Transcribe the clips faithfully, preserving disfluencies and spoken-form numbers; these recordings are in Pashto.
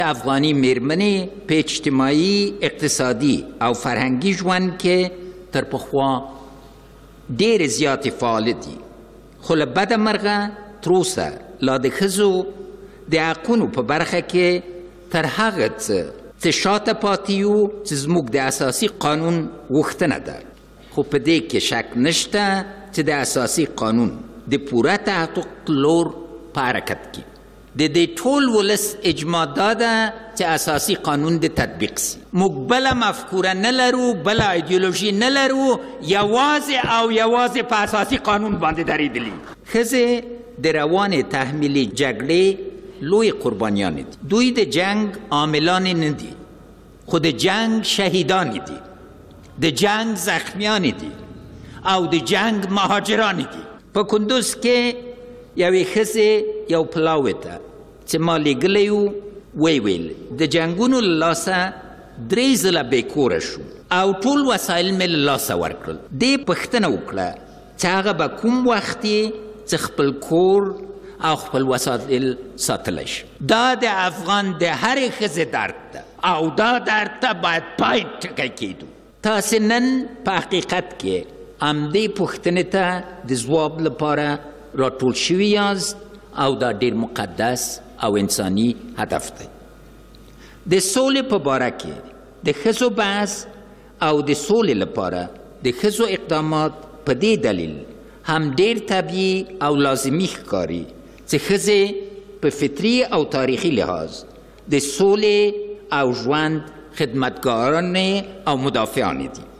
افغاني میرمنې په اجتماعي اقتصادي او فرهنګي ژوند کې تر پخوا ډېرې زیاتې فعاله دي، خو له بده مرغه تر اوسه لا د ښځو د حقونو په برخه کې تر هغه څه چې شاته پاتې یو چې زموږ د اساسي قانون غوښتنه ده. خو په دې کې شک نشته چې د اساسي قانون د پوره تحقق لور په حرکت کې د دې ټول ولس اجماع دا ده چې اساسي قانون د تطبیق سي. موږ بله مفکوره نه لرو، بله ایدیولوژي نه لرو، یوازې او یوازې په اساسي قانون باندې درېدلي. ښځې د روانې تحمیلي جګړې لوی قربانیان دي. دوی د جنگ عاملان نه دي، خو د جنگ شهیدان دي، د جنگ زخمیان دي او د جنگ مهاجران دي. په کندوز کې یوې ښځې یو پلاوی ته چې ما لیږلی و وی ویل د جنګونو له لاسه درې ځله بېکوره شو او ټول وسایل مې له لاسه ورکړل. دې پوښتنه وکړه چې هغه به کوم وخت یې چې خپل کور او خپل وسایل ساتلی شي. دا د افغان د هرې ښځې درد ده او دا درد ته باید پای ټکی کېدو. تاسې نن په حقیقت کې همدې پوښتنې ته د ځواب لپاره راټول شوي یاست او دا ډېر مقدس او انساني هدف دی. د سولې په باره کې د ښځو بحث او د سولې لپاره د ښځو اقدامات په دې دلیل هم ډېر طبیعي او لازمي ښکاري چې ښځې په فطري او تاریخي لحاظ د سولې او ژوند خدمتګارانې او مدافعانې دي.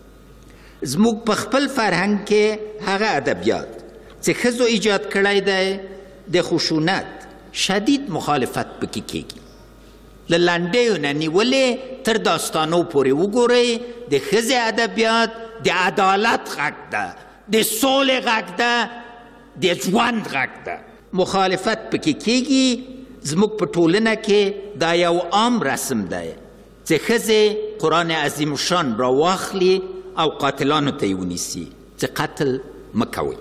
زموږ په خپل فرهنګ کې هغه ادبیات چې ښځو ایجاد کړی دی د خشونت شدید مخالفت پکې کېږي. له لنډیو نه نیولې تر داستانو پورې وګورئ، د ښځې ادبیات د عدالت غږ ده، د سولې غږ ده، د ژوند غږ ده. مخالفت پکې کېږي. زموږ په ټولنه کې دا یو عام رسم دی چې ښځې قرآن عظیم الشان را واخلي او قاتلانو ته یې ونیسي چې قتل مه کوئ.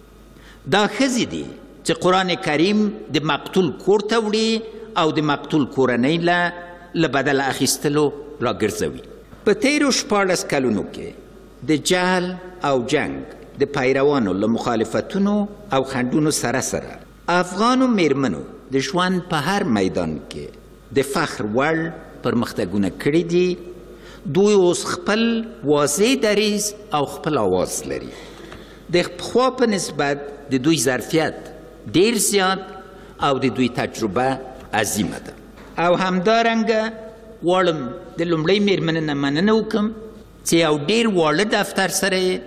دا ښځې دي چې قرآن کریم د مقتول کور ته وړي او د مقتول کورنۍ له له بدل اخیستلو راګرځوي. په تیرو شپاړس کلونو کې د جهل او جنگ د پیروانو له مخالفتونو او خنډونو سره سره افغانو میرمنو د ژوند په هر میدان کې د فخر وړ پرمختګونه کړي دي. دوی اوس خپل واضح دریځ او خپل آواز لري. د پخوا په نسبت د دوی ظرفیت ډیر زیات او د دوی تجربه عظیمه ده. او همدارنګه غواړم د لومړۍ میرمنې نه مننه وکړم چې یو ډیر واړه دفتر سره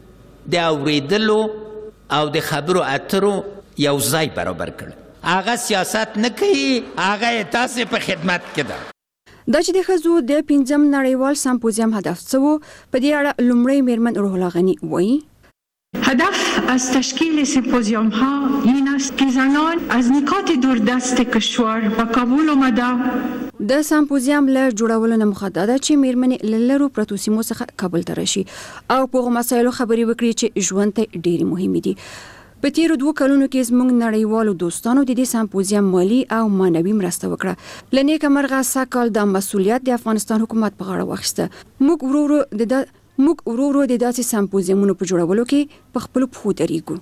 د اورېدلو او د خبرو اترو یو ځای برابر کړ. هغه سیاست نه کوي، هغه یې تاسې په خدمت کې ده. دا چې د ښځو د پنځم نړیوال سمپوزیم هدف څه و، په دې اړه لومړی میرمن روح الله غنی وایي: هدف از تشکیل سمپوزیوم ها این است که زنان از نکات دوردست کشور به کابل آمده. د سمپوزیم له جوړولو نه موخه دا ده چې میرمنې له لرو پرتو سیمو څخه کابل ته راشي او په هغو مسایلو خبرې وکړي چې ژوند ته ډېرې مهمې دي. په تیرو دوو کلونو کې زموږ نړیوالو دوستانو د دې سمپوزیم مالي او معنوي مرسته وکړه. له نیکه مرغه سږ کال دا مسؤلیت د افغانستان حکومت په غاړه واخیسته. موږ ورو ورو د موږ ورو ورو د داسې سمپوزیمونو په جوړولو کې په خپلو پښو درېږو.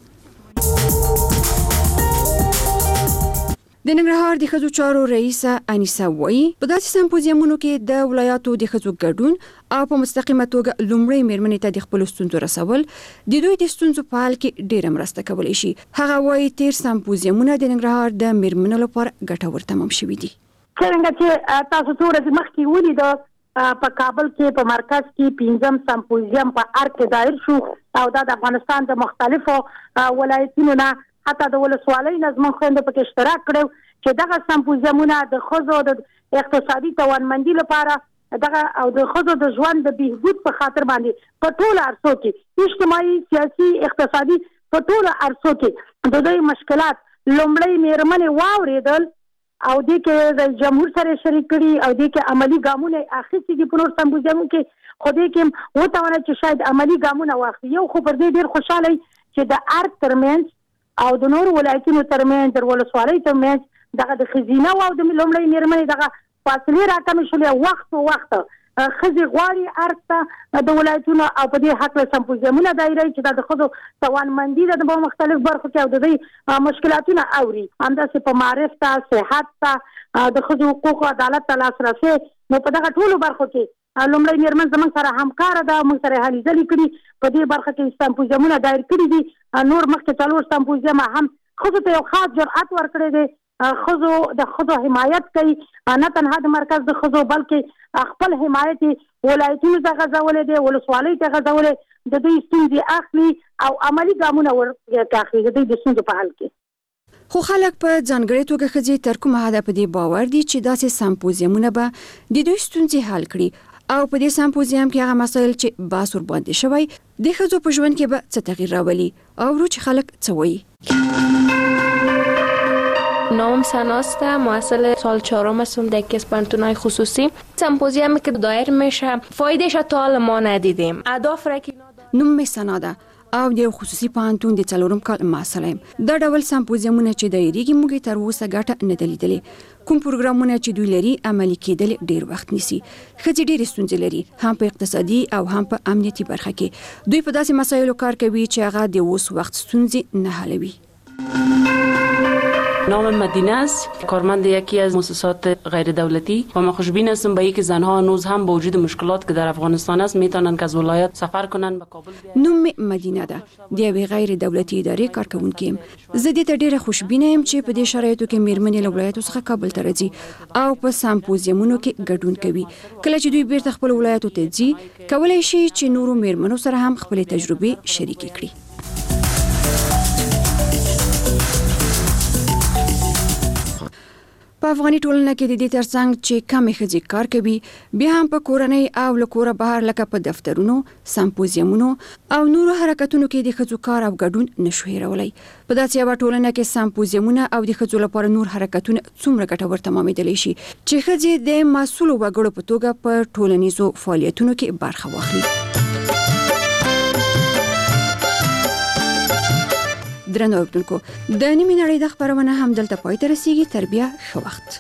د ننګرهار د ښځو چارو رئیسه انیسه وایي په داسې سمپوزیمونو کې د ولایاتو د ښځو ګډون او په مستقیمه توګه لومړۍ میرمنې ته د خپلو ستونزو رسول د دوی د ستونزو په حل کې ډېره مرسته کولی شي. هغه وایي تیر سمپوزیمونه د ننګرهار د میرمنو لپاره ګټور تمام شوي دي. څرنګه چې تاسو څو ورځې مخکې ولیدل په کابل کې په مرکز کې پنځم سمپوزیم په ارګ کې دایر شو او دا د افغانستان د مختلفو ولایتونو نه حتی د ولسوالۍ نه زموږ خویندو پکې اشتراک کړی چې دغه سمپوزیمونه د ښځو د اقتصادي توانمندي لپاره دغه او د ښځو د ژوند د بهبود په خاطر باندې په ټولو عرصو کې اجتماعي، سیاسي، اقتصادي په ټولو عرصو کې د دوی مشکلات لومړی میرمنې واورېدل او دې کې د جمهور سره شریک کړي او دې کې عملي ګامونه اخیستي دي. په نور سمپوزیمونو کې خو دې کې وتوانه چې شاید عملي ګامونه واخلي. یو خو پر دې ډېر خوشحاله چې د ارګ ترمنځ او د نورو ولایتونو ترمنځ د ولسوالۍ ترمنځ دغه د خزینه او د لومړی میرمنې دغه فاصلې راکمې شولې وخت او وخت ښځې غواړي ارګ ته د ولایتونو او په دې هکله سمپوزیمونه دایره چې دا د ښځو توانمندي ده په مختلف برخو کې او د دوی مشکلاتونه اوري همداسې په معرف ته صحت ته د ښځو حقوقو عدالت ته لاسرسی نو په دغه ټولو برخو کې لومړی میرمن زموږ سره همکاره ده موږ سره هلې ځلې کړي په دې برخه کې سمپوزیمونه دایر کړي دي نور مخکې څلور سمپوزیمه هم ښځو ته یو خاص جرأت ورکړی دی ښځو د ښځو حمایت کوي نه تنها د مرکز د ښځو بلکې خپل حمایت ولایتونو ته غځولی دی ولسوالۍ ته غځولی د دوی ستونزې اخلي او عملي ګامونه ورکاخلي د دوی د ستونزو په حل کې خو خلک په ځانګړې توګه ښځې تر کومه حده په دې باور دي چې داسې سمپوزیمونه به د دوی ستونزې حل کړي او په دې سمپوزیم کې هغه مسایل چې بحث ورباندې شوی د ښځو په ژوند کې به څه تغییر راولي او ورو چې خلک څه وایي. نام سناست، محصل سال چهارم هستم در یکی از پانتونای خصوصی. سمپوزیومی که دایر میشه فایدهش تا حال ما ندیدیم. اهداف را که نوم می سناده او د خصوصي پانتون د څلورم کال محصل یم. دا ډول سمپوزیمونه چې دایریږي موږ تر اوسه ګټه نه ده لیدلې. کوم پروګرامونه چې دوی لري عملي کېدل ډیر وخت نیسي. ښځې ډېرې ستونزې لري هم په اقتصادي او هم په امنیتي برخه کې. دوی په داسې مسایلو کار کوي چې هغه د اوس وخت ستونزې نه حلوي. نام مدینه است، کارمند یکی از مؤسسات غیر دولتی و ما خوشبین هستیم به اینکه زنها هنوز هم با وجود مشکلات که در افغانستان است میتونن که از ولایت سفر کنن به کابل بیاین. نوم مدینه ده، د یوې غیر دولتي ادارې کارکونکې یم. زه دې ته ډیره خوشبینه یم چې په دې شرایطو کې میرمنې له ولایتو څخه کابل ته راځي او په سمپوزیمونو کې ګډون کوي. کله چې دوی بیرته خپل ولایتو ته ځي کولای شي چې نورو میرمنو سره هم خپل تجربې شریکې کړي. په افغاني ټولنه کې د دې ترڅنګ چې کمې ښځې کار کوي بیا هم په کورنۍ او له کوره بهر لکه په دفترونو، سمپوزیمونو او نورو حرکتونو کې د ښځو کار او ګډون نشو هیرولی. په داسې یوه ټولنه کې سمپوزیمونه او د ښځو لپاره نور حرکتونه څومره ګټور تمامېدلی شي چې ښځې د مسؤلو وګړو په توګه په ټولنیزو فعالیتونو کې برخه واخلي. درنو اوریدونکو، د نیمې نړۍ د خپرونه هم دلته پای ته رسیږي. تر بیا ښه وخت.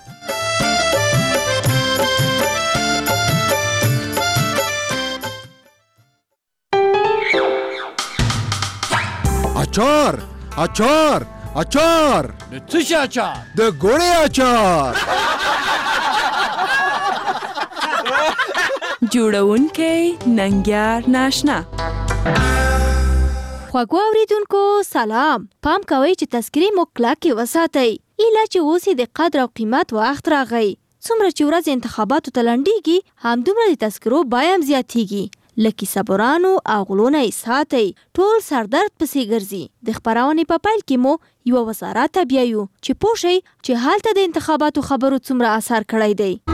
اچار اچار اچار د څه شي اچار؟ د ګوړې اچار. جوړونکی ننګیار ناشنا. خواږو اوریدونکو سلام. پام کوئ چې تذکرې مو کلکې وساتئ. ایله چې اوس یې د قدر او قیمت وخت راغی. څومره چې ورځ انتخاباتو ته لنډیږي همدومره د تذکرو بیه هم زیاتیږي. له کیسهبرانو او غلو نه یې ساتئ. ټول سردرد پسې ګرځي. د خپرونې په پیل کې مو یوه وزارت ته بیایو چې پوه شئ چې هلته د انتخاباتو خبرو څومره اثر کړی دی.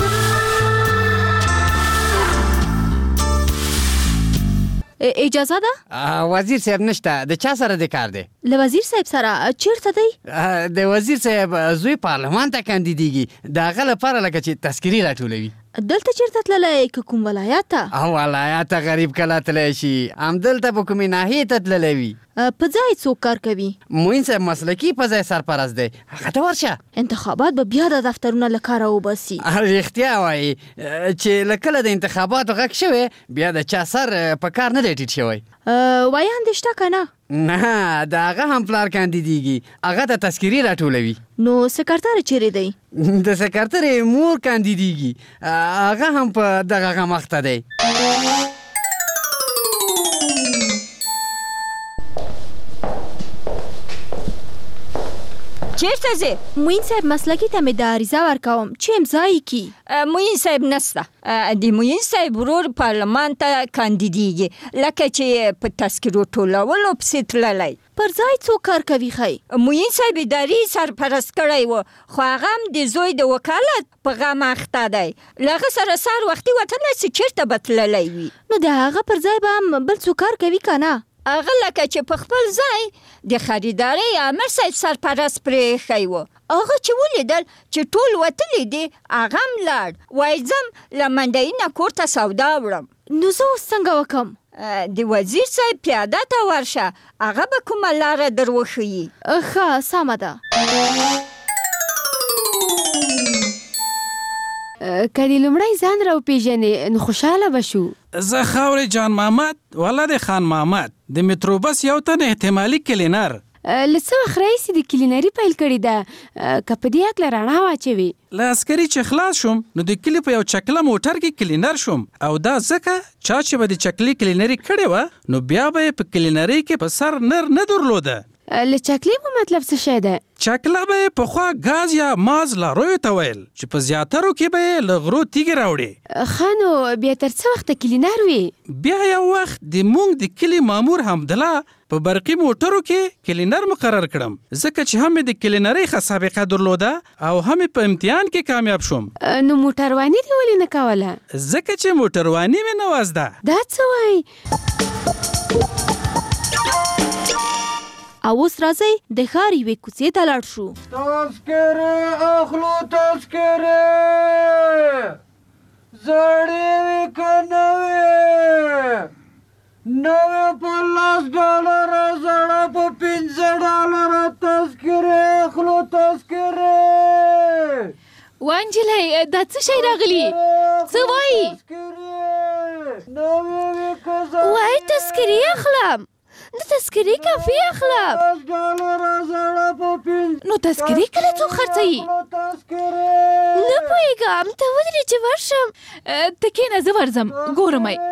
اجازه ده؟ وزیر صاحب نشته. د چا سره د کار دی؟ له وزیر صاحب سره. چیرته دی؟ د وزیر صاحب زوی پارلمان ته کاندیدیږي. د هغه لپاره لکه چې تذکرې راټولوي. دلته چیرته تللی که کوم ولایت ته؟ او ولایت ته غریب کله تللی شي. همدلته په کومې ناحیې ته تللی وي. په ځای څوک کار کوي؟ معین صاحب مسلکي په ځای سرپرست دی. هغه ته ورشه. انتخابات به بیا د دفترونه له کاره وباسي. رښتیا وایي چې له کله د انتخاباتو غږ شوی بیا د چا سر په کار نه دی ټیټ شوی. وایان دې شته که نه؟ نه، د هغه هم پلار کاندیدیږي. هغه ته تذکرې راټولوي. نو سکرتر چیرې دی؟ د سکرترې مور کاندیدیږي. هغه هم په دغه هغه مخته دی. چیرته ځې؟ معین صاحب مسلکي ته مې د عریضه ورکوم چې امضا یې کړي. معین صاحب نسته. د معین صاحب ورور پارلمان ته کاندیدیږي لکه چې په تذکرو ټولولو پسې تللی. پر ځای څوک کار کوي ښی؟ معین صاحب ادارې سرپرست کړی و خو هغه هم د زوی د وکالت په غم اخته دی. له هغه سره سهار وختي وتلی چې چېرته به تللی وي. نو د هغه پر ځای به هم بل څوک کار کوي که نه؟ هغه لکه چې په خپل ځای د خریدارۍ امر صاحب سرپرست پرې ایښی و. هغه چې ولیدل چې ټول وتلی دي هغه هم لاړ. وایي ځم له منډیي نه کور ته سودا وړم. نو زه اوس څنګه وکړم؟ د وزیر صاحب پیاده ته ورشه. هغه به کومه لاره در وښیي. ښه سمه ده. که دې لومړی ځان راوپېژنې نو خوشحاله به شو. زه خاورې جان محمد ولد خان محمد د متروبس یو تن احتمالي کلینر. له څه وخت راهیسې د کلینري پیل کړې ده؟ که په دې هکله رڼا واچوي. له عسکري چې خلاص شوم نو د کلي په یو چکله موټر کې کلینر شوم او دا ځکه چا چې به د چکلي کلینري کړې وه نو بیا به یې په کلینري کې په سر نر نه درلوده. له چکلې مو مطلب څه شی ده؟ چکله به یې پخوا ګاز یا ماز لارویو ته ویل چې په زیاترو کې به یې له غرو تیږې راوړې. ښه نو بیا تر څه وخته کلینر وي؟ بیا یو وخت د مونږ د کلي مامور حمدالله په برقي موټرو کې کلینر مقرر کړم ځکه چې هم د کلینرۍ ښه سابقه درلوده او هم په امتحان کې کامیاب شوم. نو موټرواني دې ولې نه کوله؟ ځکه چې موټرواني مې نه وه زده. دا څه وایي؟ او اوس راځئ د ښار یوې کوڅې ته لاړ شو. تذکرې اخلو تذکرې زړې وي که نوې نوې په لس ډالره زړه په پنځه ډالره تذکرې اخلو تذکرې. وا نجلۍ دا څه شی راغلي؟ څه وایي؟ وایي تذکرې اخلم. د تذکرې کافي اخلم. نو تذکرې کله څوک خرڅوي؟ نه پوهېږم ته ودرې چې ورشم. ته کښېنه زه ورځم ګورم یې.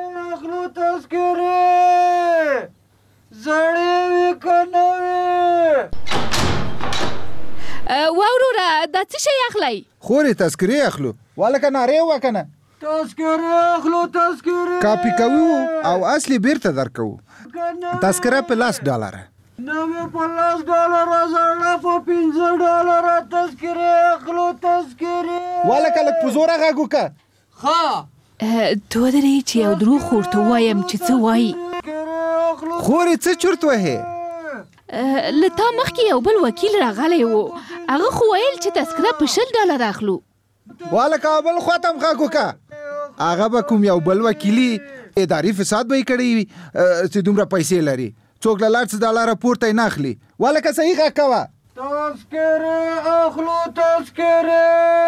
وا وروره دا څه شی اخلی؟ خورې تذکرې اخلو والکه نارې وه که نه. تذکرې اخلو تذکرې کاپي کوو او اصلي بیرته درکوو. تذکره په لس ډالره نوې په لس ډالره زړه په پنځه ډالره تذکرې اخلو تذکرې. والکه لږ په زوره غږ وکړه. ښه ته ودرې چې یو دروغ خو ورته ووایم چې څه وایي. خورې څه چرت وهې؟ له تا مخکې یو بل وکیل راغلی و هغه خو ویل چې تذکره په شل ډالره اخلو. والکه بل خواته هم غږ وکړه. هغه به کوم یو بل وکیلي اداري فساد به یې کړی وي چې دومره پیسې لري څوک له لس ډالره پورته یې نه اخلي. والکه صحیح غږ کوه. تذکرې اخلو تذکرې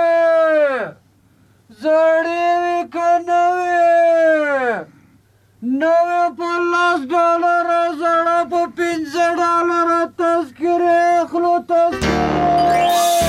زړې وي که نوې نوې په لس ډالره زړه په پنځه ډالره تذکرې اخلو تذکرې.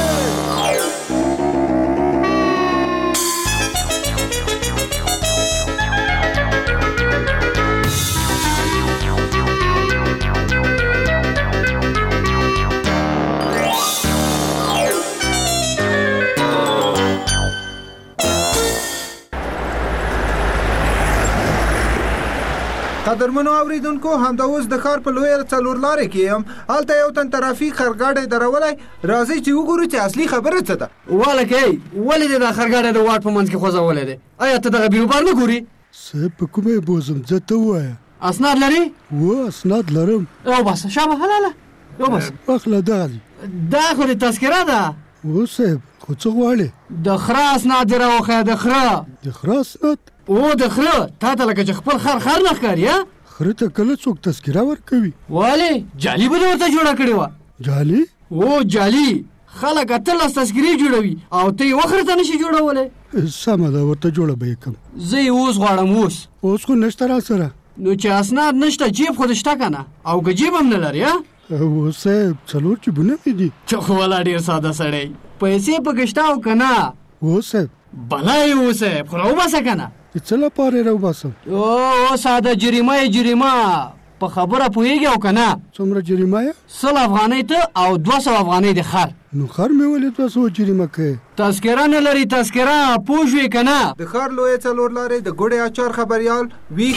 قدرمنو اوریدونکو همدا اوس د ښار په لویه څلور لارې کې یم. هلته یو تن ترافیک خرګاډی درولی. راځئ چې وګورو چې اصلي خبره څه ده. والکه ای ولې دې دا خرګاډی د واټ په منځ کې خوځولی دی؟ آیا ته دغه بیروبار نه ګورې؟ صاحب په کومه بوزم زه ته ووایه. اسناد لرې؟ و اسناد لرم. وباسه شابه هلاله وباسه. اخله دغه دي. دا خو دې تذکره ده. و صاحب خو څه غواړې؟ د خره اسناد دې راوښیه. د خره د خره اسناد؟ او د خره تا ته لکه چې خپل خر خر نه ښکاري. خره ته کله څوک تذکره ورکوي؟ ولې جعلي به دې ورته جوړه کړې وه. جعلي؟ او جعلي خلک اتلس تذکرې جوړوي او ته یې وخره ته نشي جوړولی. سمه ده ورته جوړه به یې کړم. زه یې اوس غواړم. اوس اوس خو نشته را سره. نو چې اسناد نشته جیب خو دې شته که نه؟ او که جیب هم نه لري؟ او صاحب څلور جیبونه مې دي. ته خو والا ډېر ساده سړی. پیسې پکې شته او که نه؟ او صاحب بلا یې و صاحب خو راوباسه که نه. څه لپاره یې راوباسم؟ او ساده جریمه یې جریمه. په خبره پوهېږي او که نه؟ څومره جریمه یې؟ سل افغانۍ ته او دوه سوه افغانۍ د خر. نو خر مې ولې دوه سوه جریمه کوې؟ تذکره نه لري تذکره. پوه شوې که نه؟ د ښار لویه څلور لارې د ګوډې اچار خبریال ویښ.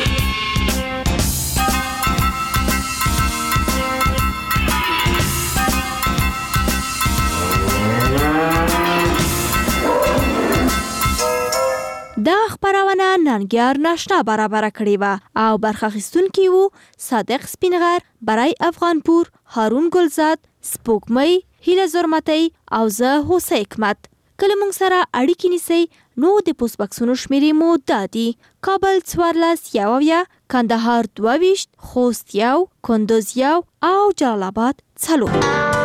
دا خبرونه ننګیار ناشنا برابر کړې وه او برخه اخیستونکي وو صادق سپینغر، برای افغانپور، هارون ګلزاد، سپوږمۍ، هیله زرمتۍ او زه هوسۍ حکمت. کله موږ سره اړیکې نیسئ نو د پوسټ بکسونو شمیرې مو دا دي: کابل څوارلس یو اویا، کندهار دوه ویشت، خوست یو، کندوز یو او جلال آباد څلور.